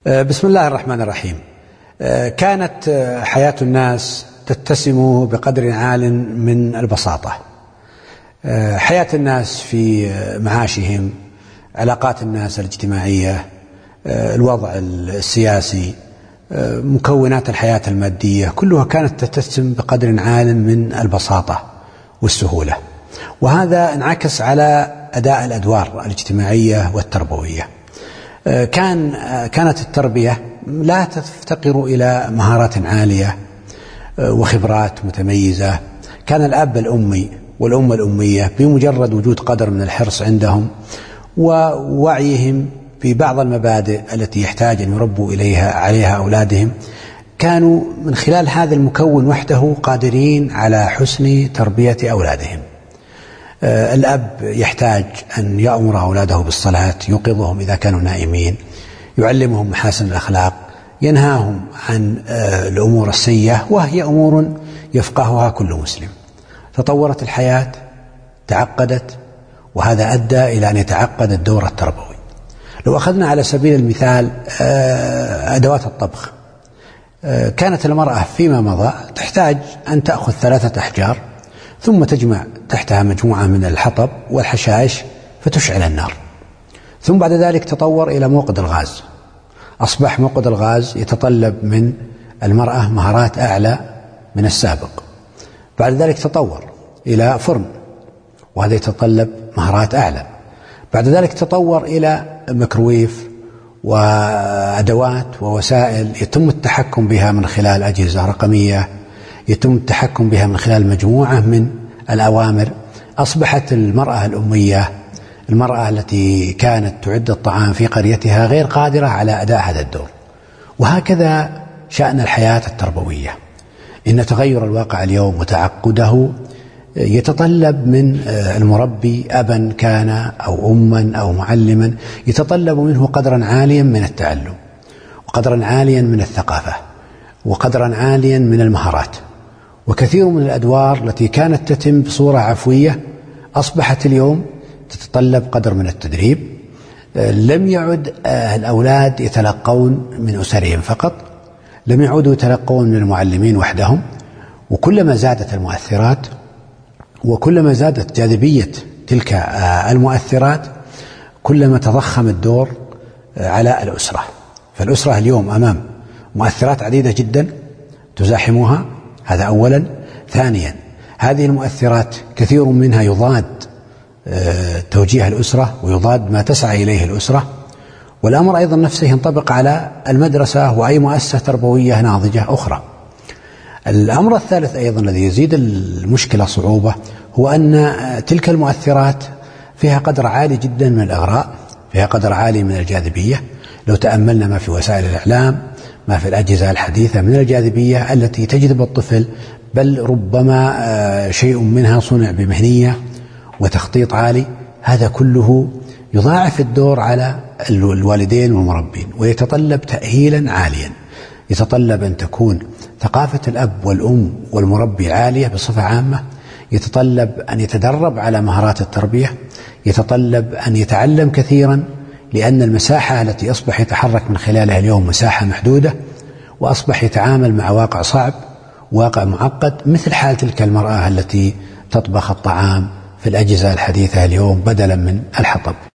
بسم الله الرحمن الرحيم. كانت حياة الناس تتسم بقدر عال من البساطة. حياة الناس في معاشهم، علاقات الناس الاجتماعية، الوضع السياسي، مكونات الحياة المادية، كلها كانت تتسم بقدر عال من البساطة والسهولة، وهذا انعكس على أداء الأدوار الاجتماعية والتربوية. كانت التربية لا تفتقر إلى مهارات عالية وخبرات متميزة. كان الأب الأمي والأم الأمية بمجرد وجود قدر من الحرص عندهم ووعيهم ببعض المبادئ التي يحتاج أن يربوا عليها أولادهم، كانوا من خلال هذا المكون وحده قادرين على حسن تربية أولادهم. الأب يحتاج أن يأمر أولاده بالصلاة، يوقظهم إذا كانوا نائمين، يعلمهم محاسن الأخلاق، ينهاهم عن الأمور السيئة، وهي أمور يفقهها كل مسلم. تطورت الحياة، تعقدت، وهذا أدى إلى أن يتعقد الدور التربوي. لو أخذنا على سبيل المثال أدوات الطبخ، كانت المرأة فيما مضى تحتاج أن تأخذ 3 أحجار ثم تجمع تحتها مجموعة من الحطب والحشائش فتشعل النار، ثم بعد ذلك تطور إلى موقد الغاز. أصبح موقد الغاز يتطلب من المرأة مهارات أعلى من السابق. بعد ذلك تطور إلى فرن، وهذا يتطلب مهارات أعلى. بعد ذلك تطور إلى ميكروويف وأدوات ووسائل يتم التحكم بها من خلال أجهزة رقمية، يتم التحكم بها من خلال مجموعة من الأوامر. أصبحت المرأة الأمية، المرأة التي كانت تعد الطعام في قريتها، غير قادرة على أداء هذا الدور. وهكذا شأن الحياة التربوية، إن تغير الواقع اليوم وتعقده يتطلب من المربي، أبا كان أو أما أو معلما، يتطلب منه قدرا عاليا من التعلم، وقدرا عاليا من الثقافة، وقدرا عاليا من المهارات. وكثير من الأدوار التي كانت تتم بصورة عفوية أصبحت اليوم تتطلب قدر من التدريب. لم يعد الأولاد يتلقون من أسرهم فقط، لم يعودوا يتلقون من المعلمين وحدهم. وكلما زادت المؤثرات وكلما زادت جاذبية تلك المؤثرات، كلما تضخم الدور على الأسرة. فالأسرة اليوم أمام مؤثرات عديدة جدا تزاحمها، هذا أولا. ثانيا، هذه المؤثرات كثير منها يضاد توجيه الأسرة ويضاد ما تسعى إليه الأسرة. والأمر أيضا نفسه ينطبق على المدرسة وأي مؤسسة تربوية ناضجة أخرى. الأمر الثالث أيضا الذي يزيد المشكلة صعوبة هو أن تلك المؤثرات فيها قدر عالي جدا من الإغراء، فيها قدر عالي من الجاذبية. لو تأملنا ما في وسائل الإعلام، ما في الأجهزة الحديثة من الجاذبية التي تجذب الطفل، بل ربما شيء منها صنع بمهنية وتخطيط عالي، هذا كله يضاعف الدور على الوالدين والمربين، ويتطلب تأهيلا عاليا. يتطلب أن تكون ثقافة الأب والأم والمربي عالية بصفة عامة، يتطلب أن يتدرب على مهارات التربية، يتطلب أن يتعلم كثيرا، لأن المساحة التي أصبح يتحرك من خلالها اليوم مساحة محدودة، وأصبح يتعامل مع واقع صعب، واقع معقد، مثل حال تلك المرأة التي تطبخ الطعام في الأجهزة الحديثة اليوم بدلا من الحطب.